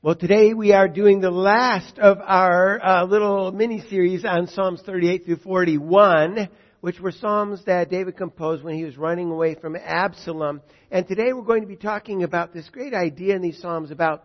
Well, today we are doing the last of our little mini-series on Psalms 38 through 41, which were Psalms that David composed when he was running away from Absalom. And today we're going to be talking about this great idea in these Psalms about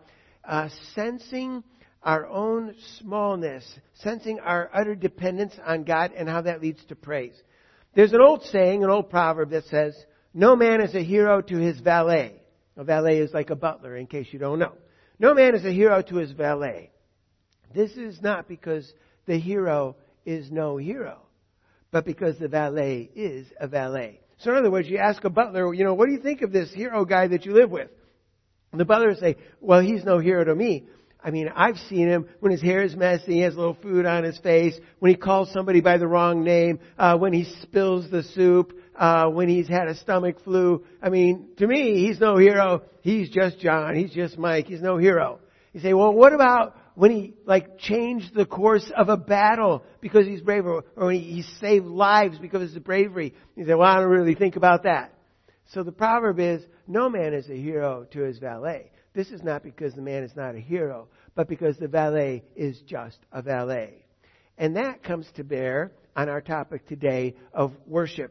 sensing our own smallness, sensing our utter dependence on God and how that leads to praise. There's an old saying, an old proverb that says, "No man is a hero to his valet." A valet is like a butler, in case you don't know. No man is a hero to his valet. This is not because the hero is no hero, but because the valet is a valet. So in other words, you ask a butler, what do you think of this hero guy that you live with? And the butler will say, well, he's no hero to me. I mean, I've seen him when his hair is messy, he has a little food on his face, when he calls somebody by the wrong name, when he spills the soup, when he's had a stomach flu. I mean, to me, he's no hero. He's just John. He's just Mike. He's no hero. You say, well, what about when he changed the course of a battle because he's brave, or when he saved lives because of his bravery? You say, well, I don't really think about that. So the proverb is, no man is a hero to his valet. This is not because the man is not a hero, but because the valet is just a valet. And that comes to bear on our topic today of worship.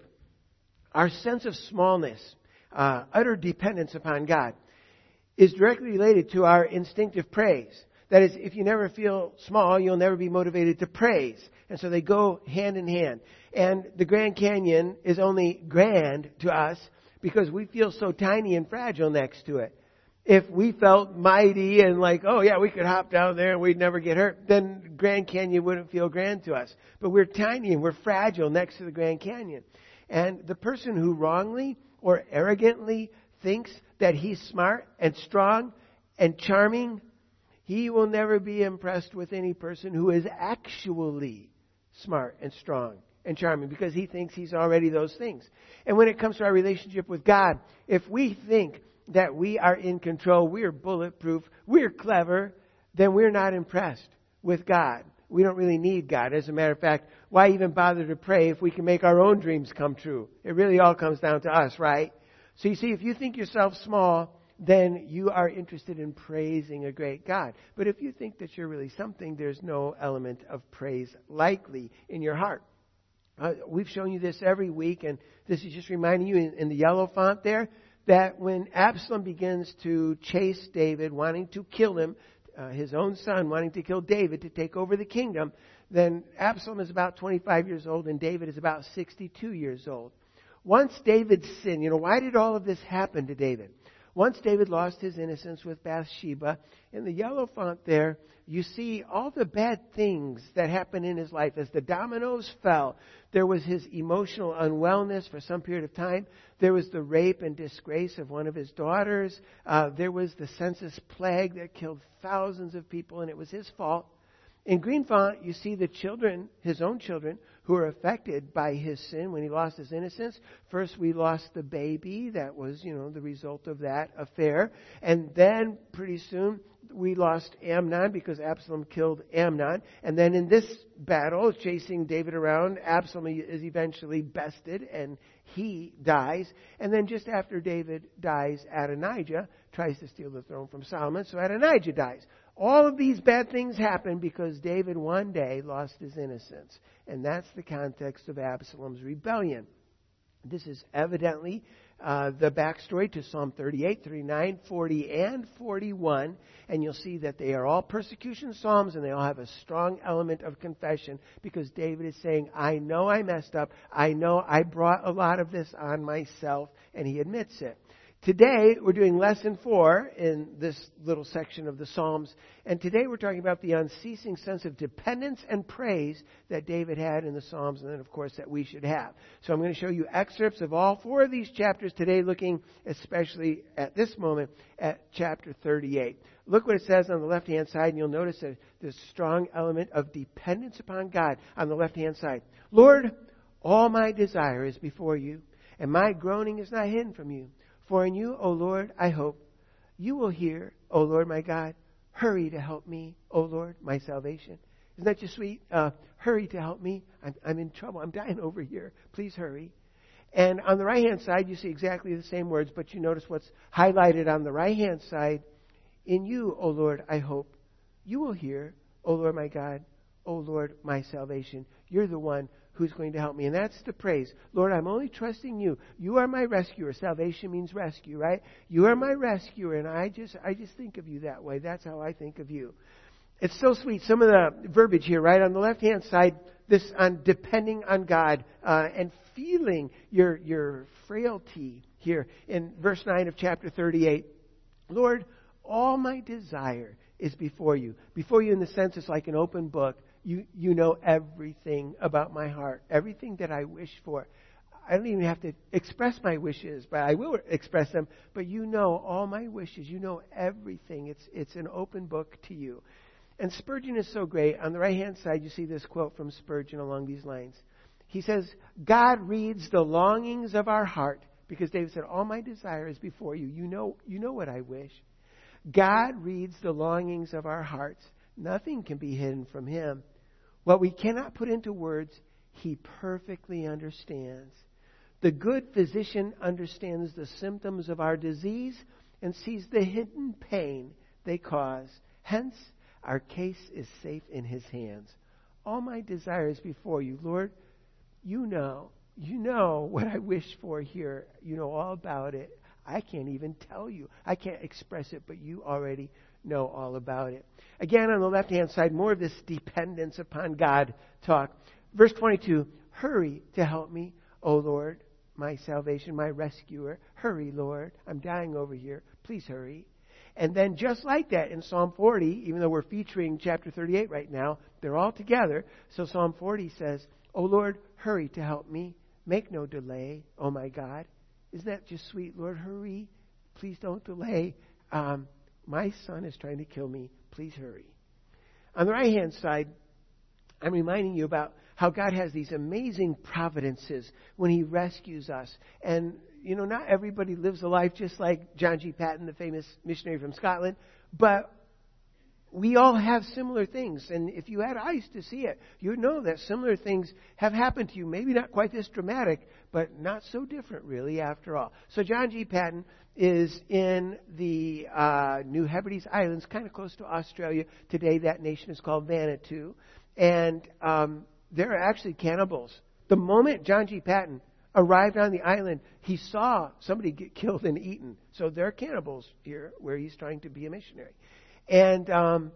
Our sense of smallness, utter dependence upon God, is directly related to our instinctive praise. That is, if you never feel small, you'll never be motivated to praise. And so they go hand in hand. And the Grand Canyon is only grand to us because we feel so tiny and fragile next to it. If we felt mighty and we could hop down there and we'd never get hurt, then Grand Canyon wouldn't feel grand to us. But we're tiny and we're fragile next to the Grand Canyon. And the person who wrongly or arrogantly thinks that he's smart and strong and charming, he will never be impressed with any person who is actually smart and strong and charming because he thinks he's already those things. And when it comes to our relationship with God, if we think that we are in control, we're bulletproof, we're clever, then we're not impressed with God. We don't really need God. As a matter of fact, why even bother to pray if we can make our own dreams come true? It really all comes down to us, right? So you see, if you think yourself small, then you are interested in praising a great God. But if you think that you're really something, there's no element of praise likely in your heart. We've shown you this every week, and this is just reminding you in the yellow font there, that when Absalom begins to chase David, wanting to kill him, his own son wanting to kill David to take over the kingdom, then Absalom is about 25 years old and David is about 62 years old. Once David sinned, why did all of this happen to David? Once David lost his innocence with Bathsheba, in the yellow font there, you see all the bad things that happened in his life. As the dominoes fell, there was his emotional unwellness for some period of time. There was the rape and disgrace of one of his daughters. There was the census plague that killed thousands of people, and it was his fault. In green font, you see the children, his own children, who were affected by his sin when he lost his innocence. First, we lost the baby. That was, the result of that affair. And then, pretty soon, we lost Amnon because Absalom killed Amnon. And then in this battle, chasing David around, Absalom is eventually bested and he dies. And then just after David dies, Adonijah tries to steal the throne from Solomon. So Adonijah dies. All of these bad things happen because David one day lost his innocence. And that's the context of Absalom's rebellion. This is evidently the backstory to Psalm 38, 39, 40, and 41. And you'll see that they are all persecution psalms and they all have a strong element of confession because David is saying, I know I messed up. I know I brought a lot of this on myself. And he admits it. Today, we're doing lesson 4 in this little section of the Psalms. And today we're talking about the unceasing sense of dependence and praise that David had in the Psalms and then, of course, that we should have. So I'm going to show you excerpts of all 4 of these chapters today, looking especially at this moment at chapter 38. Look what it says on the left-hand side, and you'll notice that there's a strong element of dependence upon God on the left-hand side. Lord, all my desire is before you, and my groaning is not hidden from you. For in you, O Lord, I hope. You will hear, O Lord my God. Hurry to help me, O Lord, my salvation. Isn't that just sweet? Hurry to help me. I'm in trouble. I'm dying over here. Please hurry. And on the right-hand side, you see exactly the same words, but you notice what's highlighted on the right-hand side In you, O Lord, I hope. You will hear, O Lord my God, O Lord my salvation. You're the one who's going to help me. And that's the praise. Lord, I'm only trusting you. You are my rescuer. Salvation means rescue, right? You are my rescuer, and I just think of you that way. That's how I think of you. It's so sweet. Some of the verbiage here, right? On the left-hand side, this on depending on God and feeling your frailty here in verse 9 of chapter 38. Lord, all my desire is before you. Before you in the sense it's like an open book. You know everything about my heart, everything that I wish for. I don't even have to express my wishes, but I will express them. But you know all my wishes. You know everything. It's an open book to you. And Spurgeon is so great. On the right-hand side, you see this quote from Spurgeon along these lines. He says, God reads the longings of our heart, because David said, all my desire is before you. You know what I wish. God reads the longings of our hearts. Nothing can be hidden from him. What we cannot put into words, he perfectly understands. The good physician understands the symptoms of our disease and sees the hidden pain they cause. Hence, our case is safe in his hands. All my desire is before you. Lord, you know what I wish for here. You know all about it. I can't even tell you. I can't express it, but you already know all about it. Again, on the left-hand side, more of this dependence upon God talk. Verse 22, hurry to help me, O Lord, my salvation, my rescuer. Hurry, Lord. I'm dying over here. Please hurry. And then just like that in Psalm 40, even though we're featuring chapter 38 right now, they're all together. So Psalm 40 says, O Lord, hurry to help me. Make no delay, oh my God. Isn't that just sweet? Lord, hurry. Please don't delay. My son is trying to kill me. Please hurry. On the right-hand side, I'm reminding you about how God has these amazing providences when he rescues us. And, not everybody lives a life just like John G. Paton, the famous missionary from Scotland, but we all have similar things. And if you had eyes to see it, you would know that similar things have happened to you. Maybe not quite this dramatic, but not so different really after all. So John G. Paton is in the New Hebrides Islands, kind of close to Australia. Today that nation is called Vanuatu. And there are actually cannibals. The moment John G. Paton arrived on the island, he saw somebody get killed and eaten. So there are cannibals here where he's trying to be a missionary. And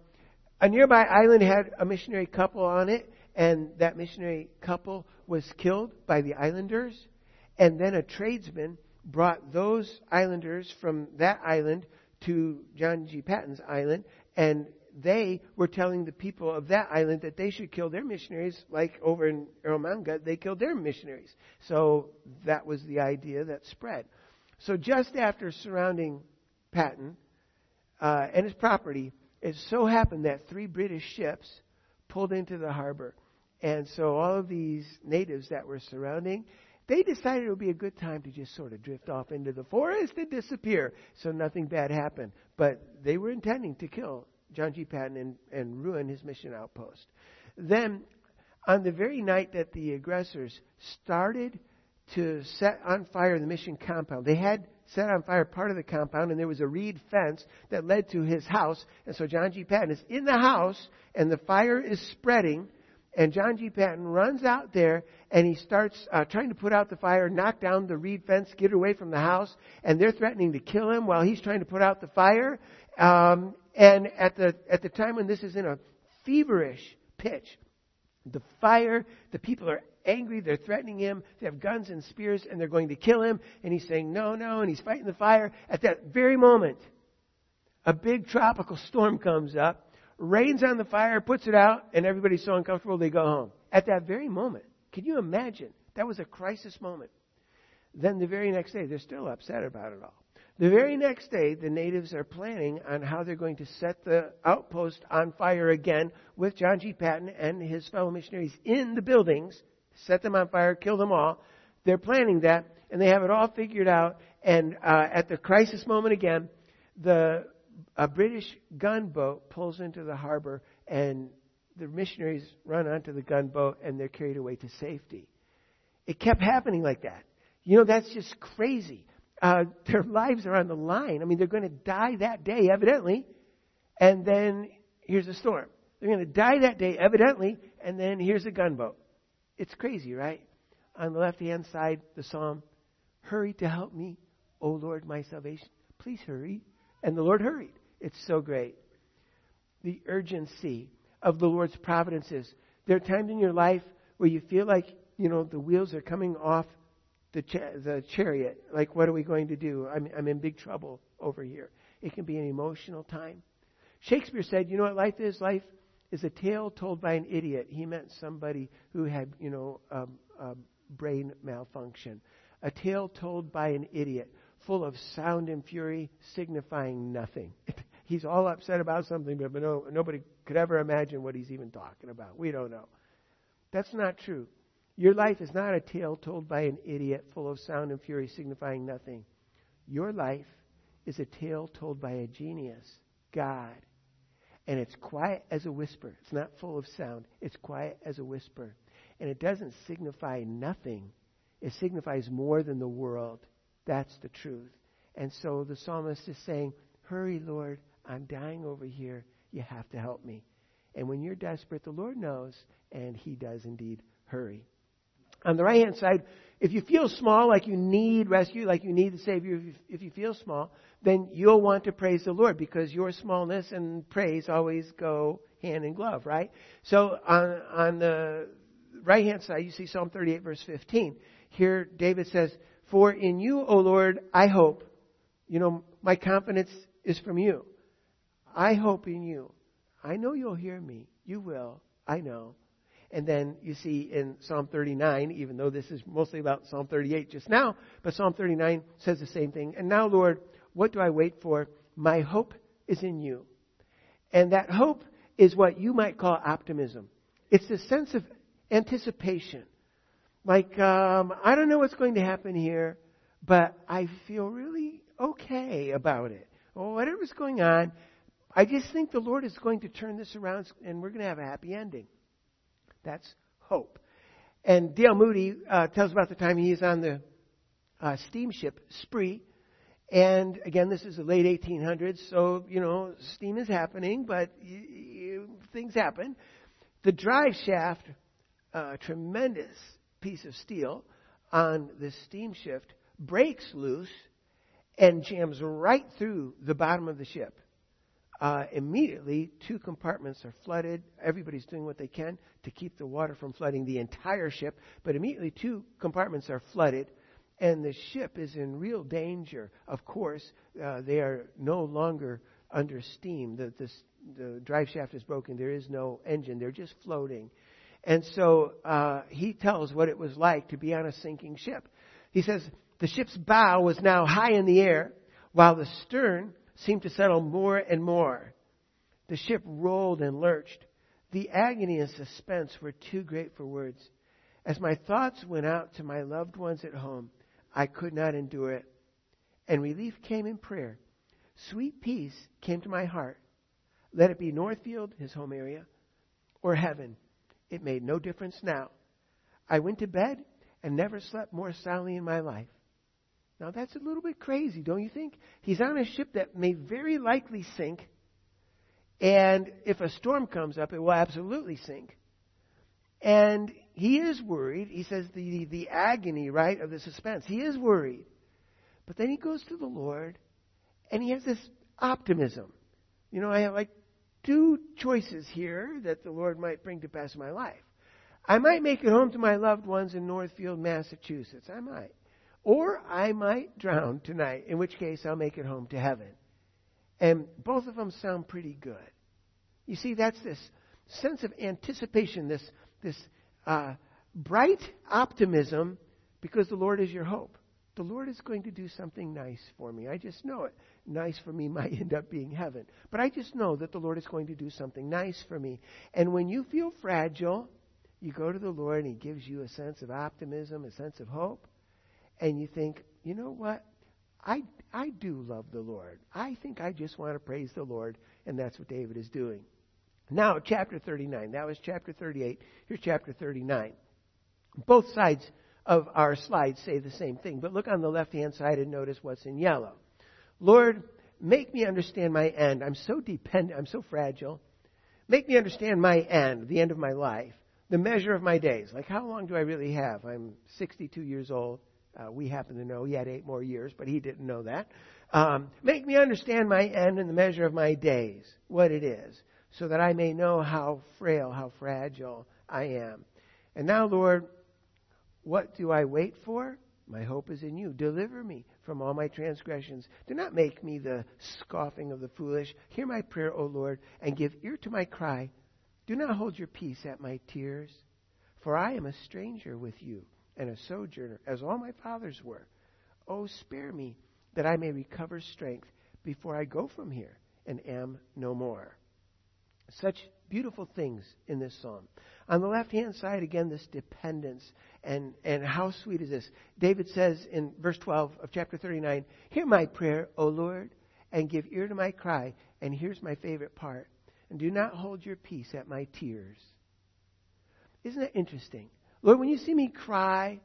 a nearby island had a missionary couple on it, and that missionary couple was killed by the islanders. And then a tradesman brought those islanders from that island to John G. Paton's island, and they were telling the people of that island that they should kill their missionaries, like over in Eromanga, they killed their missionaries. So that was the idea that spread. So just after surrounding Paton and his property, it so happened that 3 British ships pulled into the harbor. And so all of these natives that were surrounding, they decided it would be a good time to just sort of drift off into the forest and disappear. So nothing bad happened. But they were intending to kill John G. Paton and ruin his mission outpost. Then, on the very night that the aggressors started to set on fire the mission compound, they had set on fire part of the compound, and there was a reed fence that led to his house. And so John G. Paton is in the house, and the fire is spreading. And John G. Paton runs out there, and he starts trying to put out the fire, knock down the reed fence, get away from the house. And they're threatening to kill him while he's trying to put out the fire. And at the time when this is in a feverish pitch, the fire, the people are angry, they're threatening him, they have guns and spears, and they're going to kill him. And he's saying, no, and he's fighting the fire. At that very moment, a big tropical storm comes up, rains on the fire, puts it out, and everybody's so uncomfortable they go home. At that very moment, can you imagine? That was a crisis moment. Then the very next day, they're still upset about it all. The very next day, the natives are planning on how they're going to set the outpost on fire again with John G. Paton and his fellow missionaries in the buildings, set them on fire, kill them all. They're planning that, and they have it all figured out. And at the crisis moment again, a British gunboat pulls into the harbor, and the missionaries run onto the gunboat, and they're carried away to safety. It kept happening like that. That's just crazy. Their lives are on the line. I mean, they're going to die that day, evidently. And then here's a storm. They're going to die that day, evidently, and then here's a gunboat. It's crazy, right? On the left-hand side, the psalm, hurry to help me, O Lord, my salvation. Please hurry. And the Lord hurried. It's so great. The urgency of the Lord's providences. There are times in your life where you feel like, the wheels are coming off the chariot. Like, what are we going to do? I'm in big trouble over here. It can be an emotional time. Shakespeare said, you know what life is? Life is a tale told by an idiot. He meant somebody who had, brain malfunction. A tale told by an idiot, full of sound and fury, signifying nothing. He's all upset about something, but nobody could ever imagine what he's even talking about. We don't know. That's not true. Your life is not a tale told by an idiot, full of sound and fury, signifying nothing. Your life is a tale told by a genius, God. And it's quiet as a whisper. It's not full of sound. It's quiet as a whisper. And it doesn't signify nothing. It signifies more than the world. That's the truth. And so the psalmist is saying, hurry, Lord, I'm dying over here. You have to help me. And when you're desperate, the Lord knows, and He does indeed hurry. On the right-hand side, if you feel small, like you need rescue, like you need the Savior, if you feel small, then you'll want to praise the Lord because your smallness and praise always go hand in glove, right? So on the right-hand side, you see Psalm 38, verse 15. Here, David says, for in you, O Lord, I hope. My confidence is from you. I hope in you. I know you'll hear me. You will. I know. And then you see in Psalm 39, even though this is mostly about Psalm 38 just now, but Psalm 39 says the same thing. And now, Lord, what do I wait for? My hope is in you. And that hope is what you might call optimism. It's a sense of anticipation. Like, I don't know what's going to happen here, but I feel really okay about it. Or whatever's going on, I just think the Lord is going to turn this around and we're going to have a happy ending. That's hope. And Dale Moody tells about the time he is on the steamship Spree. And again, this is the late 1800s, so, steam is happening, but things happen. The drive shaft, a tremendous piece of steel on the steamship, breaks loose and jams right through the bottom of the ship. Immediately, 2 compartments are flooded. Everybody's doing what they can to keep the water from flooding the entire ship. But immediately, 2 compartments are flooded, and the ship is in real danger. Of course, they are no longer under steam. The drive shaft is broken. There is no engine. They're just floating. And so he tells what it was like to be on a sinking ship. He says, the ship's bow was now high in the air, while the stern seemed to settle more and more. The ship rolled and lurched. The agony and suspense were too great for words. As my thoughts went out to my loved ones at home, I could not endure it. And relief came in prayer. Sweet peace came to my heart. Let it be Northfield, his home area, or heaven. It made no difference now. I went to bed and never slept more soundly in my life. Now that's a little bit crazy, don't you think? He's on a ship that may very likely sink. And if a storm comes up, it will absolutely sink. And he is worried. He says the agony, right, of the suspense. He is worried. But then he goes to the Lord and he has this optimism. I have like 2 choices here that the Lord might bring to pass in my life. I might make it home to my loved ones in Northfield, Massachusetts. I might. Or I might drown tonight, in which case I'll make it home to heaven. And both of them sound pretty good. You see, that's this sense of anticipation, this bright optimism, because the Lord is your hope. The Lord is going to do something nice for me. I just know it. Nice for me might end up being heaven. But I just know that the Lord is going to do something nice for me. And when you feel fragile, you go to the Lord and He gives you a sense of optimism, a sense of hope. And you think, you know what? I do love the Lord. I think I just want to praise the Lord. And that's what David is doing. Now, chapter 39. That was chapter 38. Here's chapter 39. Both sides of our slides say the same thing. But look on the left-hand side and notice what's in yellow. Lord, make me understand my end. I'm so dependent. I'm so fragile. Make me understand my end, the end of my life, the measure of my days. Like, how long do I really have? I'm 62 years old. We happen to know he had 8 more years, but he didn't know that. Make me understand my end and the measure of my days, what it is, so that I may know how frail, how fragile I am. And now, Lord, what do I wait for? My hope is in you. Deliver me from all my transgressions. Do not make me the scoffing of the foolish. Hear my prayer, O Lord, and give ear to my cry. Do not hold your peace at my tears. For I am a stranger with you and a sojourner, as all my fathers were. Oh, spare me, that I may recover strength before I go from here and am no more. Such beautiful things in this psalm. On the left-hand side, again, this dependence. And how sweet is this? David says in verse 12 of chapter 39, hear my prayer, O Lord, and give ear to my cry. And here's my favorite part. And do not hold your peace at my tears. Isn't that interesting? Lord, when you see me cry,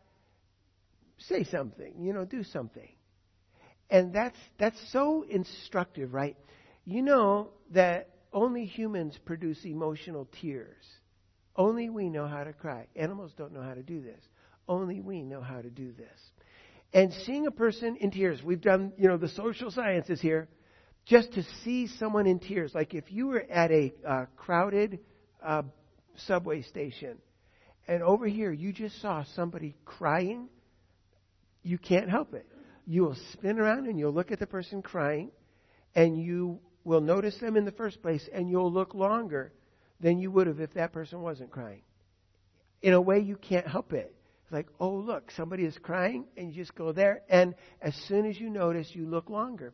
say something, do something. And that's so instructive, right? You know that only humans produce emotional tears. Only we know how to cry. Animals don't know how to do this. Only we know how to do this. And seeing a person in tears, we've done, the social sciences here, just to see someone in tears. Like if you were at a crowded subway station, and over here you just saw somebody crying, you can't help it. You will spin around and you'll look at the person crying, and you will notice them in the first place, and you'll look longer than you would have if that person wasn't crying. In a way, you can't help it. It's like, oh, look, somebody is crying, and you just go there, and as soon as you notice, you look longer.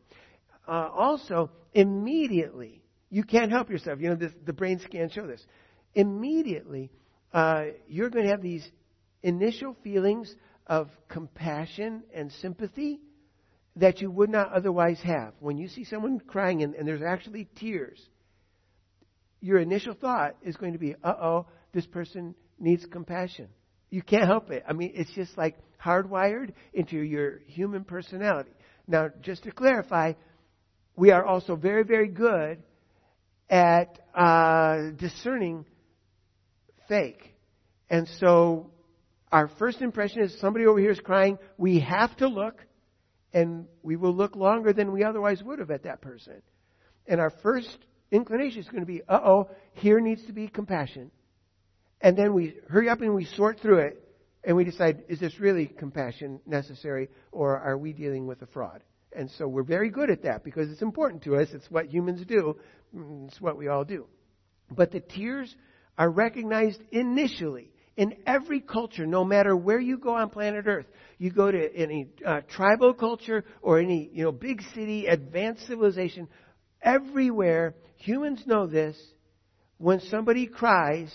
Also, immediately, you can't help yourself. The brain scans show this. Immediately, you're going to have these initial feelings of compassion and sympathy that you would not otherwise have. When you see someone crying and there's actually tears, your initial thought is going to be, this person needs compassion. You can't help it. I mean, it's just like hardwired into your human personality. Now, just to clarify, we are also very, very good at discerning fake. And so our first impression is somebody over here is crying. We have to look, and we will look longer than we otherwise would have at that person. And our first inclination is going to be, here needs to be compassion. And then we hurry up and we sort through it, and we decide, is this really compassion necessary, or are we dealing with a fraud? And so we're very good at that because it's important to us. It's what humans do. It's what we all do. But the tears are recognized initially in every culture, no matter where you go on planet Earth. You go to any tribal culture or any big city, advanced civilization, everywhere, humans know this. When somebody cries,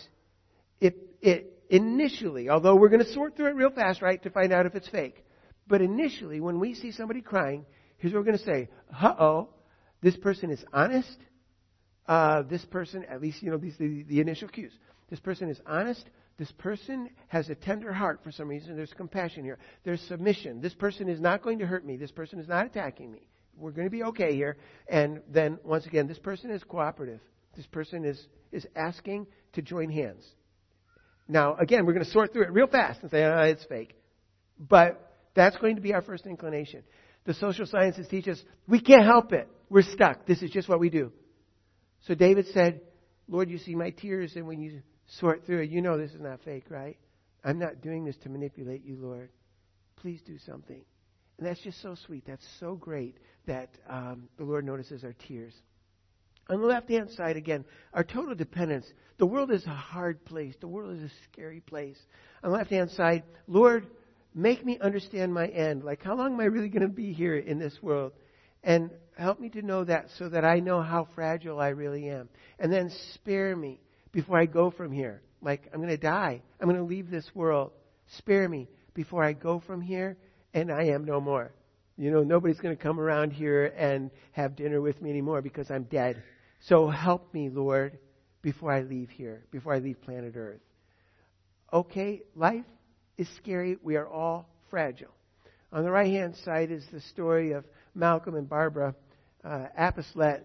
it initially, although we're going to sort through it real fast, right, to find out if it's fake. But initially, when we see somebody crying, here's what we're going to say. This person is honest. This person, at least, these are the initial cues. This person is honest. This person has a tender heart for some reason. There's compassion here. There's submission. This person is not going to hurt me. This person is not attacking me. We're going to be okay here. And then, once again, this person is cooperative. This person is asking to join hands. Now, again, we're going to sort through it real fast and say, it's fake. But that's going to be our first inclination. The social sciences teach us we can't help it. We're stuck. This is just what we do. So David said, Lord, you see my tears, and when you sort through it, this is not fake, right? I'm not doing this to manipulate you, Lord. Please do something. And that's just so sweet. That's so great that the Lord notices our tears. On the left-hand side, again, our total dependence. The world is a hard place. The world is a scary place. On the left-hand side, Lord, make me understand my end. Like, how long am I really going to be here in this world? And help me to know that so that I know how fragile I really am. And then spare me before I go from here. Like, I'm going to die. I'm going to leave this world. Spare me before I go from here and I am no more. Nobody's going to come around here and have dinner with me anymore because I'm dead. So help me, Lord, before I leave here, before I leave planet Earth. Okay, life is scary. We are all fragile. On the right-hand side is the story of Malcolm and Barbara. Apostlet,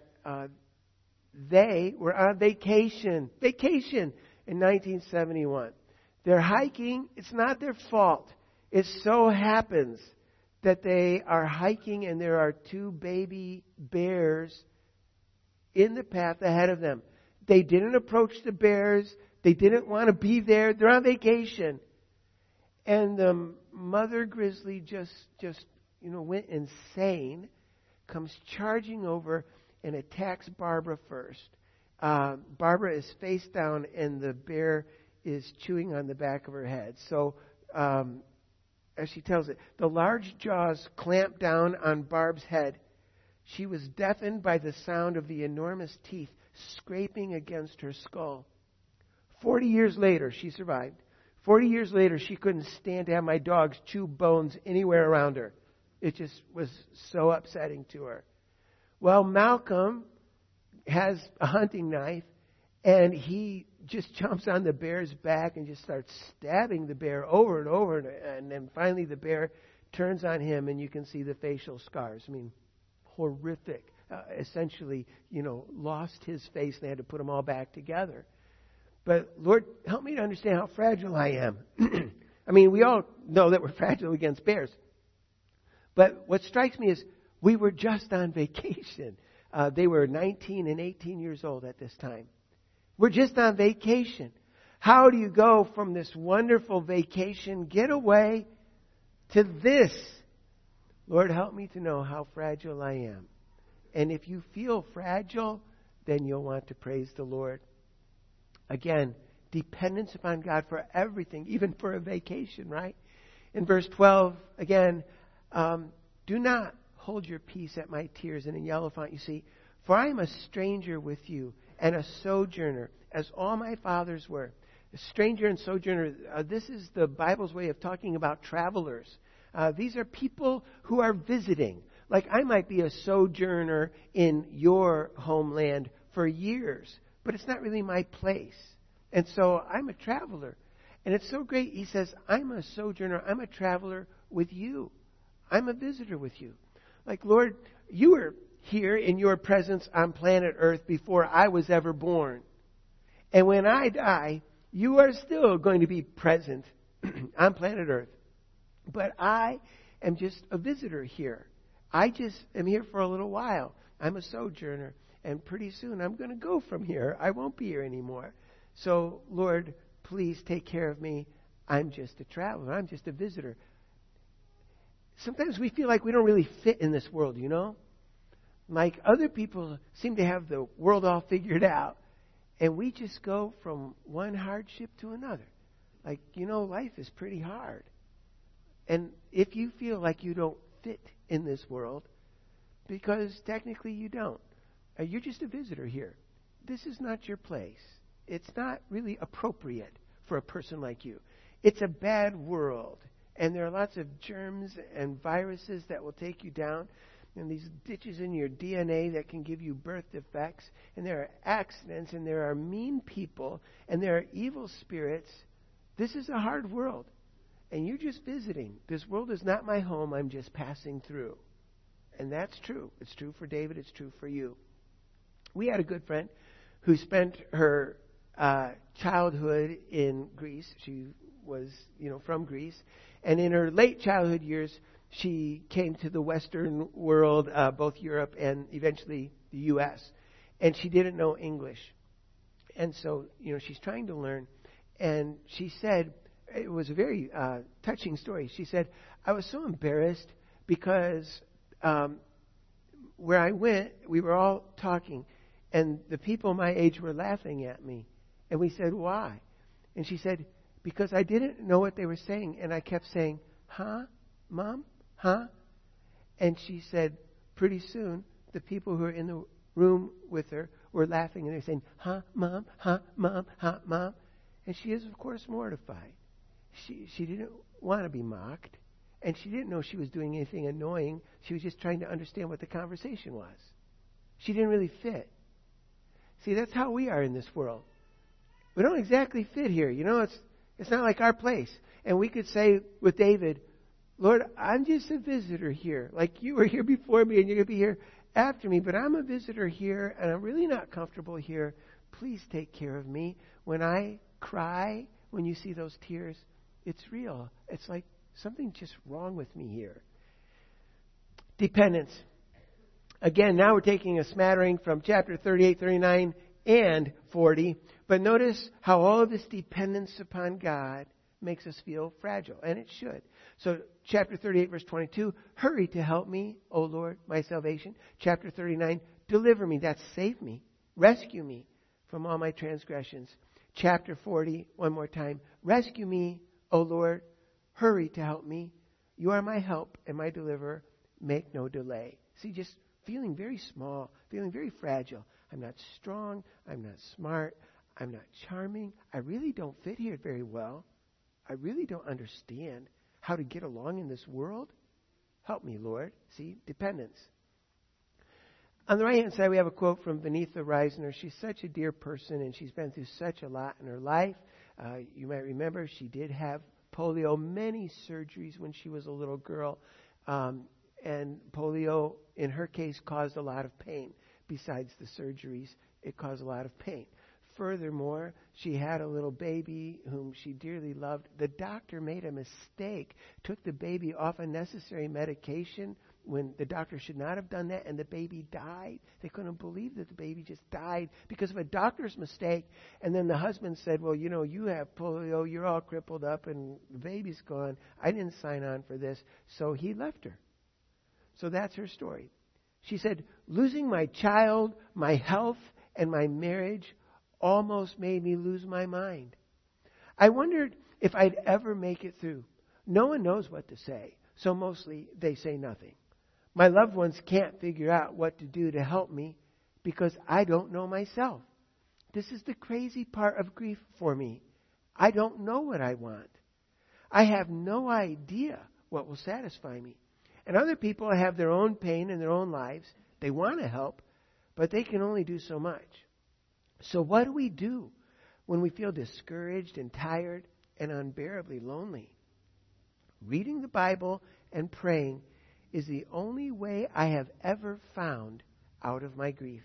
they were on vacation in 1971. They're hiking. It's not their fault. It so happens that they are hiking and there are two baby bears in the path ahead of them. They didn't approach the bears. They didn't want to be there. They're on vacation. And the mother grizzly just went insane, comes charging over and attacks Barbara first. Barbara is face down and the bear is chewing on the back of her head. So, as she tells it, the large jaws clamped down on Barb's head. She was deafened by the sound of the enormous teeth scraping against her skull. 40 years later, she survived. 40 years later, she couldn't stand to have my dogs chew bones anywhere around her. It just was so upsetting to her. Well, Malcolm has a hunting knife, and he just jumps on the bear's back and just starts stabbing the bear over and over. And then finally the bear turns on him, and you can see the facial scars. I mean, horrific. Essentially, lost his face, and they had to put them all back together. But Lord, help me to understand how fragile I am. I mean, we all know that we're fragile against bears. But what strikes me is we were just on vacation. They were 19 and 18 years old at this time. We're just on vacation. How do you go from this wonderful vacation getaway to this? Lord, help me to know how fragile I am. And if you feel fragile, then you'll want to praise the Lord. Again, dependence upon God for everything, even for a vacation, right? In verse 12, again, do not hold your peace at my tears. And in yellow font, you see, for I am a stranger with you and a sojourner, as all my fathers were. A stranger and sojourner, this is the Bible's way of talking about travelers. These are people who are visiting. Like I might be a sojourner in your homeland for years, but it's not really my place. And so I'm a traveler. And it's so great. He says, I'm a sojourner. I'm a traveler with you. I'm a visitor with you. Like, Lord, you were here in your presence on planet Earth before I was ever born. And when I die, you are still going to be present on planet Earth. But I am just a visitor here. I just am here for a little while. I'm a sojourner. And pretty soon I'm going to go from here. I won't be here anymore. So, Lord, please take care of me. I'm just a traveler. I'm just a visitor. Sometimes we feel like we don't really fit in this world, Like other people seem to have the world all figured out. And we just go from one hardship to another. Like, life is pretty hard. And if you feel like you don't fit in this world, because technically you don't, you're just a visitor here. This is not your place. It's not really appropriate for a person like you. It's a bad world. And there are lots of germs and viruses that will take you down. And these ditches in your DNA that can give you birth defects. And there are accidents. And there are mean people. And there are evil spirits. This is a hard world. And you're just visiting. This world is not my home. I'm just passing through. And that's true. It's true for David. It's true for you. We had a good friend who spent her childhood in Greece. She was, from Greece. And in her late childhood years, she came to the Western world, both Europe and eventually the U.S. And she didn't know English. And so, she's trying to learn. And she said, it was a very touching story. She said, I was so embarrassed because where I went, we were all talking. And the people my age were laughing at me. And we said, why? And she said, because I didn't know what they were saying. And I kept saying, huh? Mom? Huh? And she said, pretty soon, the people who were in the room with her were laughing. And they're saying, huh, Mom? Huh, Mom? Huh, Mom? And she is, of course, mortified. She didn't want to be mocked. And she didn't know she was doing anything annoying. She was just trying to understand what the conversation was. She didn't really fit. See, that's how we are in this world. We don't exactly fit here. It's not like our place. And we could say with David, Lord, I'm just a visitor here. Like you were here before me and you're going to be here after me, but I'm a visitor here and I'm really not comfortable here. Please take care of me. When I cry, when you see those tears, it's real. It's like something's just wrong with me here. Dependence. Again, now we're taking a smattering from chapter 38, 39, and 40. But notice how all of this dependence upon God makes us feel fragile, and it should. So chapter 38, verse 22, hurry to help me, O Lord, my salvation. Chapter 39, deliver me, that's save me, rescue me from all my transgressions. Chapter 40, one more time, rescue me, O Lord, hurry to help me. You are my help and my deliverer, make no delay. See, just feeling very small, feeling very fragile. I'm not strong, I'm not smart, I'm not charming. I really don't fit here very well. I really don't understand how to get along in this world. Help me, Lord. See, dependence. On the right-hand side, we have a quote from Vanitha Reisner. She's such a dear person, and she's been through such a lot in her life. You might remember she did have polio, many surgeries when she was a little girl. And polio, in her case, caused a lot of pain. Besides the surgeries, it caused a lot of pain. Furthermore, she had a little baby whom she dearly loved. The doctor made a mistake, took the baby off unnecessary medication when the doctor should not have done that, and the baby died. They couldn't believe that the baby just died because of a doctor's mistake. And then the husband said, well, you know, you have polio, you're all crippled up, and the baby's gone. I didn't sign on for this. So he left her. So that's her story. She said, losing my child, my health, and my marriage almost made me lose my mind. I wondered if I'd ever make it through. No one knows what to say, so mostly they say nothing. My loved ones can't figure out what to do to help me because I don't know myself. This is the crazy part of grief for me. I don't know what I want. I have no idea what will satisfy me. And other people have their own pain in their own lives. They want to help, but they can only do so much. So what do we do when we feel discouraged and tired and unbearably lonely? Reading the Bible and praying is the only way I have ever found out of my grief.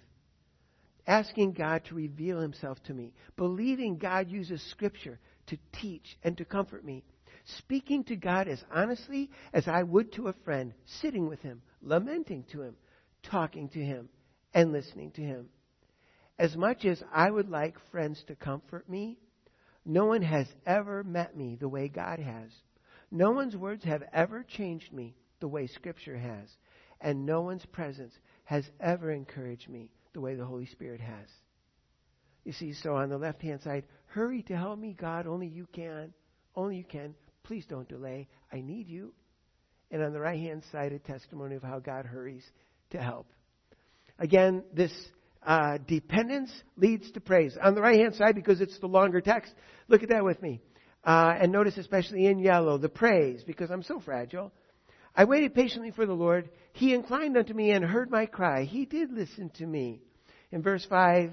Asking God to reveal Himself to me. Believing God uses Scripture to teach and to comfort me. Speaking to God as honestly as I would to a friend. Sitting with Him, lamenting to Him, talking to Him, and listening to Him. As much as I would like friends to comfort me, no one has ever met me the way God has. No one's words have ever changed me the way Scripture has. And no one's presence has ever encouraged me the way the Holy Spirit has. You see, so on the left-hand side, hurry to help me, God, only you can. Only you can. Please don't delay. I need you. And on the right-hand side, a testimony of how God hurries to help. Again, this dependence leads to praise. On the right-hand side, because it's the longer text, look at that with me. And notice especially in yellow, the praise, because I'm so fragile. I waited patiently for the Lord. He inclined unto me and heard my cry. He did listen to me. In verse 5,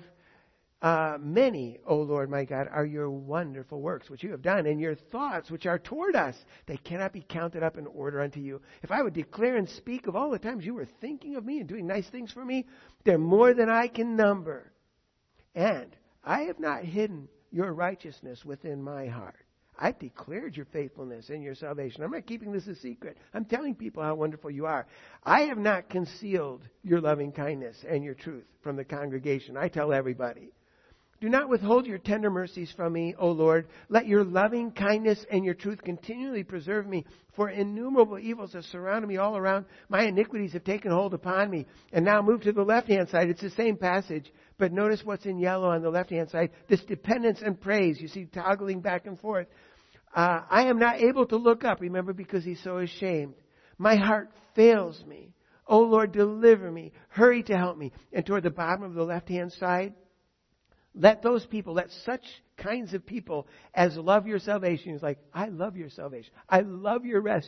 many, O Lord my God, are your wonderful works which you have done, and your thoughts which are toward us. They cannot be counted up in order unto you. If I would declare and speak of all the times you were thinking of me and doing nice things for me, they're more than I can number. And I have not hidden your righteousness within my heart. I've declared your faithfulness and your salvation. I'm not keeping this a secret. I'm telling people how wonderful you are. I have not concealed your loving kindness and your truth from the congregation. I tell everybody. Do not withhold your tender mercies from me, O Lord. Let your loving kindness and your truth continually preserve me. For innumerable evils have surrounded me all around. My iniquities have taken hold upon me. And now move to the left-hand side. It's the same passage. But notice what's in yellow on the left-hand side. This dependence and praise. You see, toggling back and forth. I am not able to look up, remember, because he's so ashamed. My heart fails me. O Lord, deliver me. Hurry to help me. And toward the bottom of the left-hand side, let those people, let such kinds of people as love your salvation. It's like, I love your salvation. I love your rescue.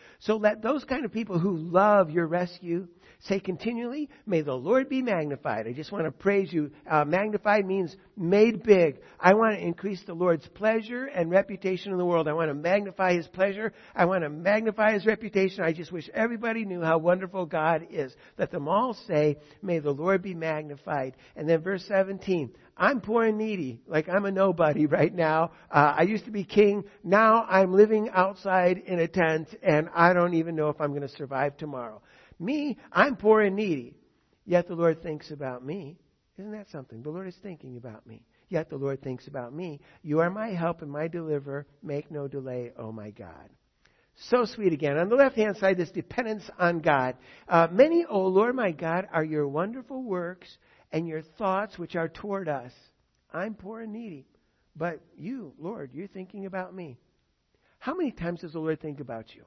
So let those kind of people who love your rescue say continually, may the Lord be magnified. I just want to praise you. Magnified means made big. I want to increase the Lord's pleasure and reputation in the world. I want to magnify His pleasure. I want to magnify His reputation. I just wish everybody knew how wonderful God is. Let them all say, may the Lord be magnified. And then verse 17, I'm poor and needy, like I'm a nobody right now. I used to be king. Now I'm living outside in a tent, and I don't even know if I'm going to survive tomorrow. Me, I'm poor and needy, yet the Lord thinks about me. Isn't that something? The Lord is thinking about me, yet the Lord thinks about me. You are my help and my deliverer. Make no delay, oh my God. So sweet again. On the left-hand side, this dependence on God. Many, O Lord my God, are your wonderful works and your thoughts which are toward us. I'm poor and needy, but you, Lord, you're thinking about me. How many times does the Lord think about you?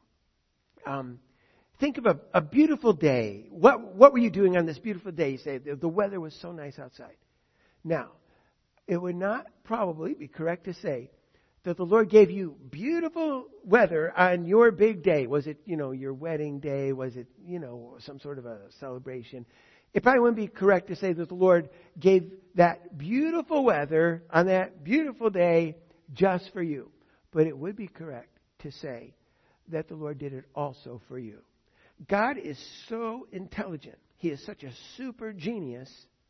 Think of a beautiful day. What were you doing on this beautiful day? You say, the weather was so nice outside. Now, it would not probably be correct to say that the Lord gave you beautiful weather on your big day. Was it, your wedding day? Was it, some sort of a celebration? It probably wouldn't be correct to say that the Lord gave that beautiful weather on that beautiful day just for you. But it would be correct to say that the Lord did it also for you. God is so intelligent. He is such a super genius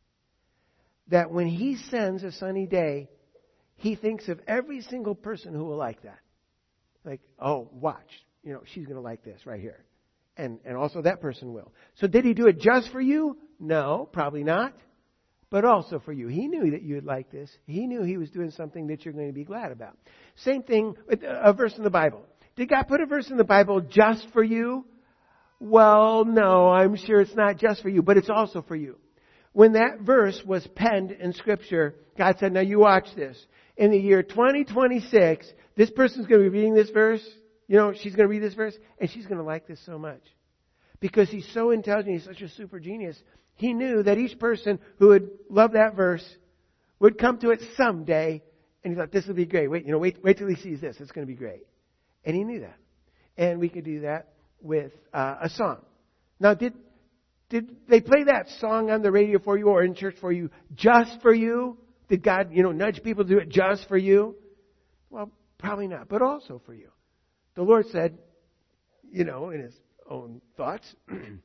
that when He sends a sunny day, He thinks of every single person who will like that. Like, oh, watch. She's going to like this right here. And also that person will. So did He do it just for you? No, probably not. But also for you. He knew that you would like this. He knew He was doing something that you're going to be glad about. Same thing with a verse in the Bible. Did God put a verse in the Bible just for you? Well, no, I'm sure it's not just for you, but it's also for you. When that verse was penned in Scripture, God said, now you watch this. In the year 2026, this person's going to be reading this verse. She's going to read this verse, and she's going to like this so much. Because He's so intelligent, He's such a super genius. He knew that each person who would love that verse would come to it someday, and He thought, this will be great. Wait till he sees this. It's going to be great. And He knew that. And we could do that with a song. Now, did they play that song on the radio for you or in church for you just for you? Did God, nudge people to do it just for you? Well, probably not, but also for you. The Lord said, in His own thoughts,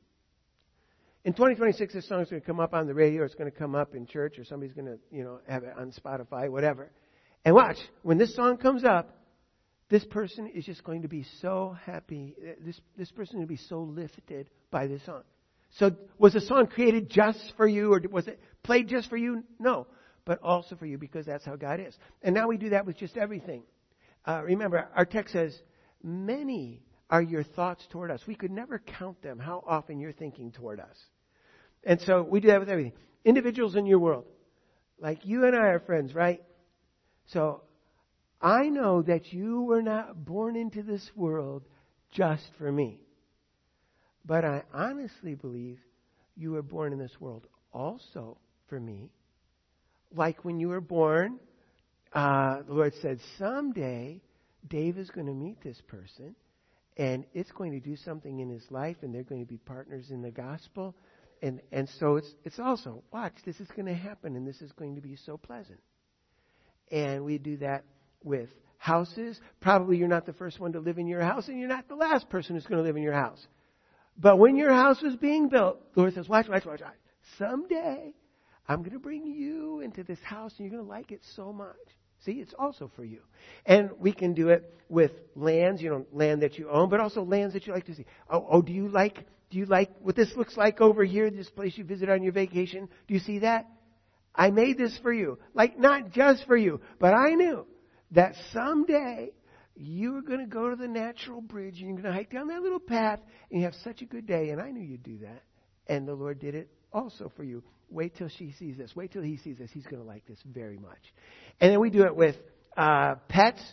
in 2026, this song is going to come up on the radio, or it's going to come up in church, or somebody's going to, have it on Spotify, whatever. And watch, when this song comes up, this person is just going to be so happy. This person is going to be so lifted by this song. So was the song created just for you, or was it played just for you? No, but also for you, because that's how God is. And now we do that with just everything. Remember, our text says, many are your thoughts toward us. We could never count them, how often you're thinking toward us. And so we do that with everything. Individuals in your world. Like you and I are friends, right? So I know that you were not born into this world just for me. But I honestly believe you were born in this world also for me. Like when you were born, the Lord said, someday Dave is going to meet this person, and it's going to do something in his life, and they're going to be partners in the gospel. And so it's also, watch, this is going to happen, and this is going to be so pleasant. And we do that with houses. Probably you're not the first one to live in your house, and you're not the last person who's going to live in your house. But when your house was being built, the Lord says, watch. Someday, I'm going to bring you into this house, and you're going to like it so much. See, it's also for you. And we can do it with lands, land that you own, but also lands that you like to see. Do you like what this looks like over here, this place you visit on your vacation? Do you see that? I made this for you. Like, not just for you, but I knew that someday you were going to go to the natural bridge and you're going to hike down that little path and you have such a good day. And I knew you'd do that. And the Lord did it also for you. Wait till she sees this. Wait till he sees this. He's going to like this very much. And then we do it with pets.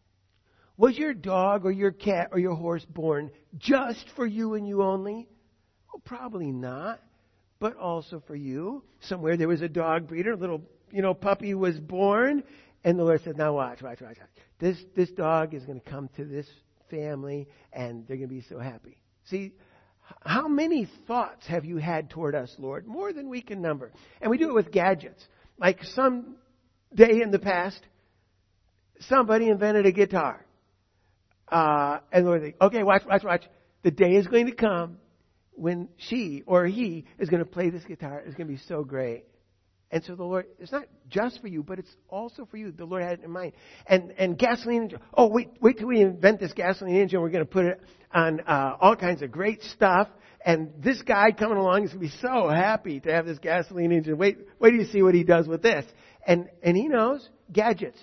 Was your dog or your cat or your horse born just for you and you only? Well, probably not. But also for you. Somewhere there was a dog breeder, a little, puppy was born. And the Lord said, now watch. This dog is going to come to this family, and they're going to be so happy. See, how many thoughts have you had toward us, Lord? More than we can number. And we do it with gadgets. Like some day in the past, somebody invented a guitar. And Lord, think, okay, watch. The day is going to come when she or he is going to play this guitar. It's going to be so great. And so the Lord, it's not just for you, but it's also for you. The Lord had it in mind. And gasoline engine. Oh, wait till we invent this gasoline engine. We're going to put it on all kinds of great stuff. And this guy coming along is going to be so happy to have this gasoline engine. Wait till you see what he does with this. And he knows gadgets,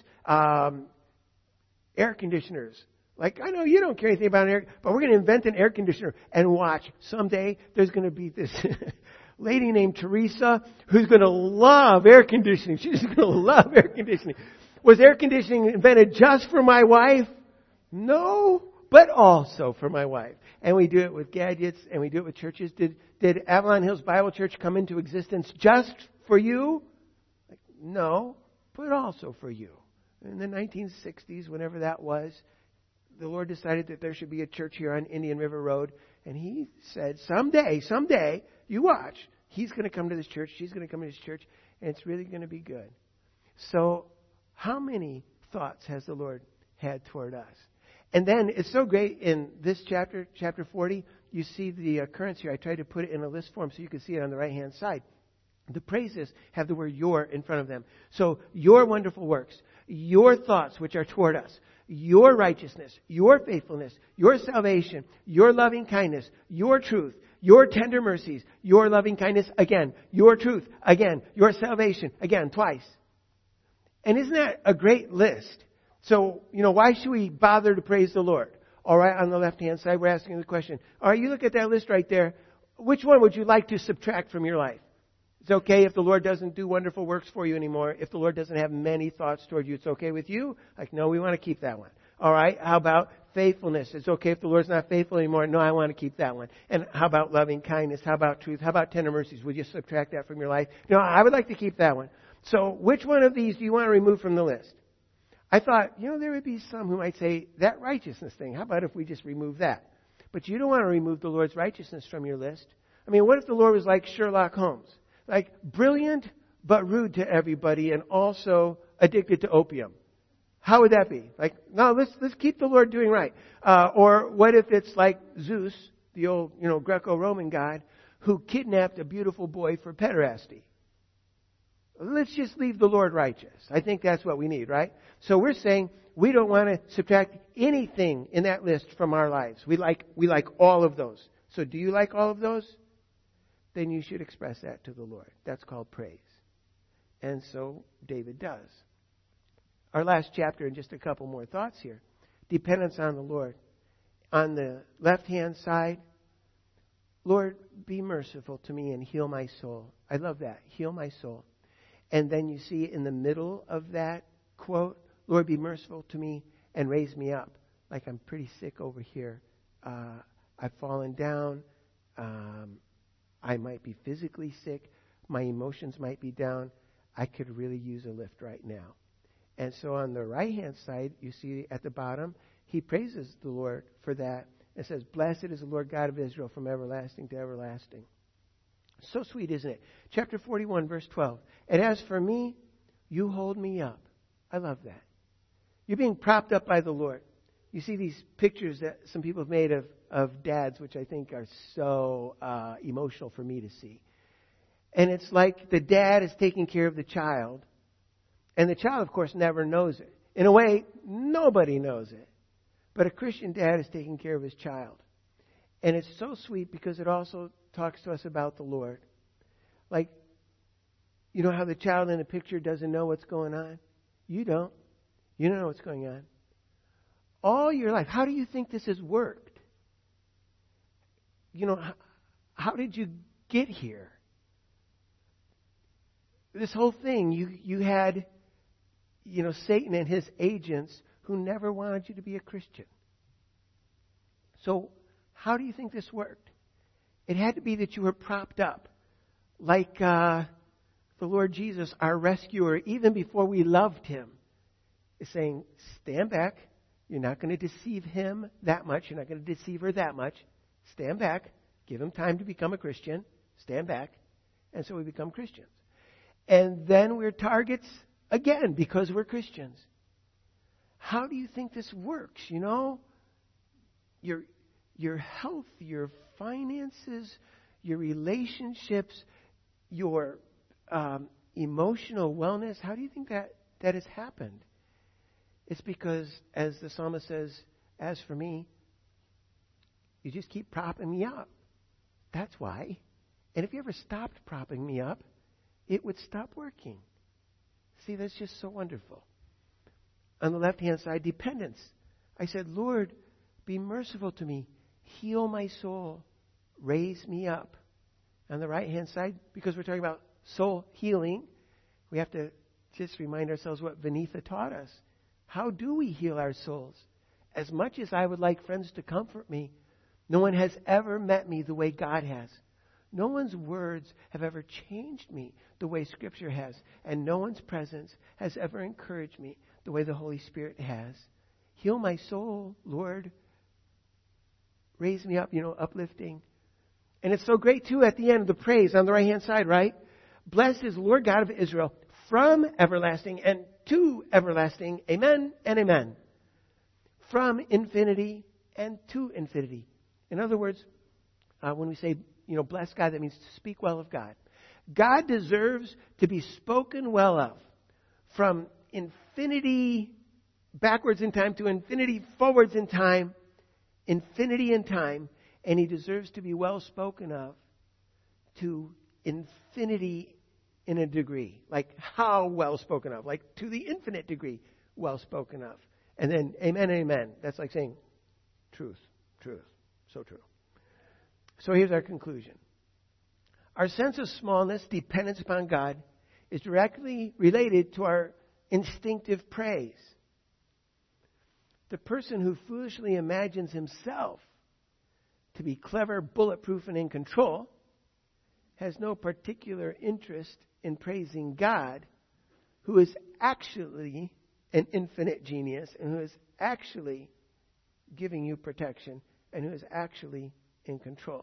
air conditioners. Like, I know you don't care anything about an air, but we're going to invent an air conditioner and watch. Someday there's going to be this lady named Teresa who's going to love air conditioning. She's going to love air conditioning. Was air conditioning invented just for my wife? No, but also for my wife. And we do it with gadgets and we do it with churches. Did Avalon Hills Bible Church come into existence just for you? No, but also for you. In the 1960s, whenever that was, the Lord decided that there should be a church here on Indian River Road. And He said, someday, you watch. He's going to come to this church. She's going to come to this church. And it's really going to be good. So how many thoughts has the Lord had toward us? And then it's so great in this chapter 40, you see the occurrence here. I tried to put it in a list form so you can see it on the right-hand side. The praises have the word your in front of them. So your wonderful works, your thoughts which are toward us, your righteousness, your faithfulness, your salvation, your loving kindness, your truth, your tender mercies, your loving kindness, again, your truth, again, your salvation, again, twice. And isn't that a great list? So, why should we bother to praise the Lord? All right, on the left-hand side, we're asking the question. All right, you look at that list right there. Which one would you like to subtract from your life? It's okay if the Lord doesn't do wonderful works for you anymore. If the Lord doesn't have many thoughts toward you, it's okay with you? Like, no, we want to keep that one. All right, how about faithfulness? It's okay if the Lord's not faithful anymore. No, I want to keep that one. And how about loving kindness? How about truth? How about tender mercies? Would you subtract that from your life? No, I would like to keep that one. So which one of these do you want to remove from the list? I thought, there would be some who might say, that righteousness thing, how about if we just remove that? But you don't want to remove the Lord's righteousness from your list. I mean, what if the Lord was like Sherlock Holmes? Like, brilliant, but rude to everybody, and also addicted to opium. How would that be? Like, no, let's keep the Lord doing right. Or what if it's like Zeus, the old, Greco-Roman god, who kidnapped a beautiful boy for pederasty? Let's just leave the Lord righteous. I think that's what we need, right? So we're saying we don't want to subtract anything in that list from our lives. We like all of those. So do you like all of those? Then you should express that to the Lord. That's called praise. And so David does. Our last chapter, and just a couple more thoughts here. Dependence on the Lord. On the left-hand side, Lord, be merciful to me and heal my soul. I love that. Heal my soul. And then you see in the middle of that quote, Lord, be merciful to me and raise me up. Like I'm pretty sick over here. I've fallen down. I might be physically sick. My emotions might be down. I could really use a lift right now. And so on the right-hand side, you see at the bottom, he praises the Lord for that. It says, blessed is the Lord God of Israel from everlasting to everlasting. So sweet, isn't it? Chapter 41, verse 12. And as for me, you hold me up. I love that. You're being propped up by the Lord. You see these pictures that some people have made of dads, which I think are so emotional for me to see. And it's like the dad is taking care of the child. And the child, of course, never knows it. In a way, nobody knows it. But a Christian dad is taking care of his child. And it's so sweet because it also talks to us about the Lord. Like, you know how the child in the picture doesn't know what's going on? You don't. You don't know what's going on. All your life, how do you think this has worked? How did you get here? This whole thing, you had, Satan and his agents who never wanted you to be a Christian. So, how do you think this worked? It had to be that you were propped up. Like the Lord Jesus, our rescuer, even before we loved Him, is saying, stand back. You're not going to deceive him that much. You're not going to deceive her that much. Stand back. Give him time to become a Christian. Stand back. And so we become Christians. And then we're targets again because we're Christians. How do you think this works? You know, your health, your finances, your relationships, your emotional wellness. How do you think that has happened? It's because, as the psalmist says, as for me, you just keep propping me up. That's why. And if you ever stopped propping me up, it would stop working. See, that's just so wonderful. On the left-hand side, dependence. I said, Lord, be merciful to me. Heal my soul. Raise me up. On the right-hand side, because we're talking about soul healing, we have to just remind ourselves what Vinitha taught us. How do we heal our souls? As much as I would like friends to comfort me, no one has ever met me the way God has. No one's words have ever changed me the way Scripture has. And no one's presence has ever encouraged me the way the Holy Spirit has. Heal my soul, Lord. Raise me up, uplifting. And it's so great, too, at the end of the praise on the right-hand side, right? Blessed is the Lord God of Israel from everlasting and to everlasting. Amen and amen. From infinity and to infinity. In other words, when we say, bless God, that means to speak well of God. God deserves to be spoken well of. From infinity backwards in time to infinity forwards in time. Infinity in time. And He deserves to be well spoken of to infinity in a degree. Like how well spoken of. Like to the infinite degree well spoken of. And then amen, amen. That's like saying truth, truth. So true. So here's our conclusion. Our sense of smallness, dependence upon God, is directly related to our instinctive praise. The person who foolishly imagines himself to be clever, bulletproof, and in control has no particular interest in praising God, who is actually an infinite genius and who is actually giving you protection and who is actually in control.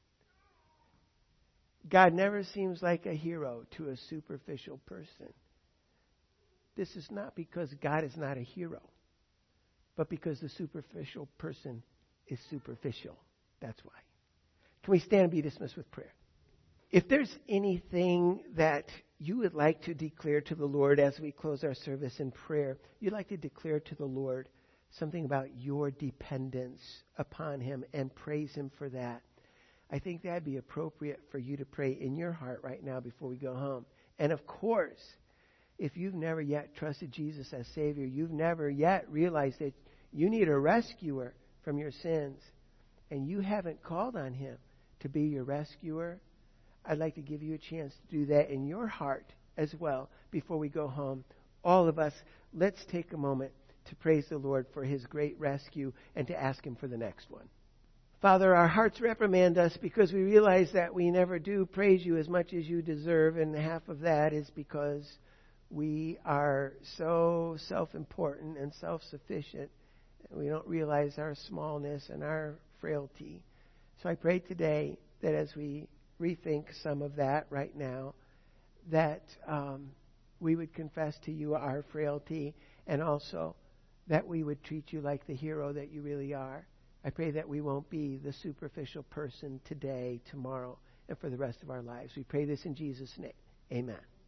God never seems like a hero to a superficial person. This is not because God is not a hero, but because the superficial person is superficial. That's why. Can we stand and be dismissed with prayer? If there's anything that you would like to declare to the Lord as we close our service in prayer, you'd like to declare to the Lord something about your dependence upon Him and praise Him for that, I think that'd be appropriate for you to pray in your heart right now before we go home. And of course, if you've never yet trusted Jesus as Savior, you've never yet realized that you need a rescuer from your sins, and you haven't called on Him to be your rescuer, I'd like to give you a chance to do that in your heart as well before we go home. All of us, let's take a moment to praise the Lord for His great rescue and to ask Him for the next one. Father, our hearts reprimand us because we realize that we never do praise You as much as You deserve, and half of that is because we are so self-important and self-sufficient. We don't realize our smallness and our frailty. So I pray today that as we rethink some of that right now, that we would confess to You our frailty, and also that we would treat You like the hero that You really are. I pray that we won't be the superficial person today, tomorrow, and for the rest of our lives. We pray this in Jesus' name. Amen.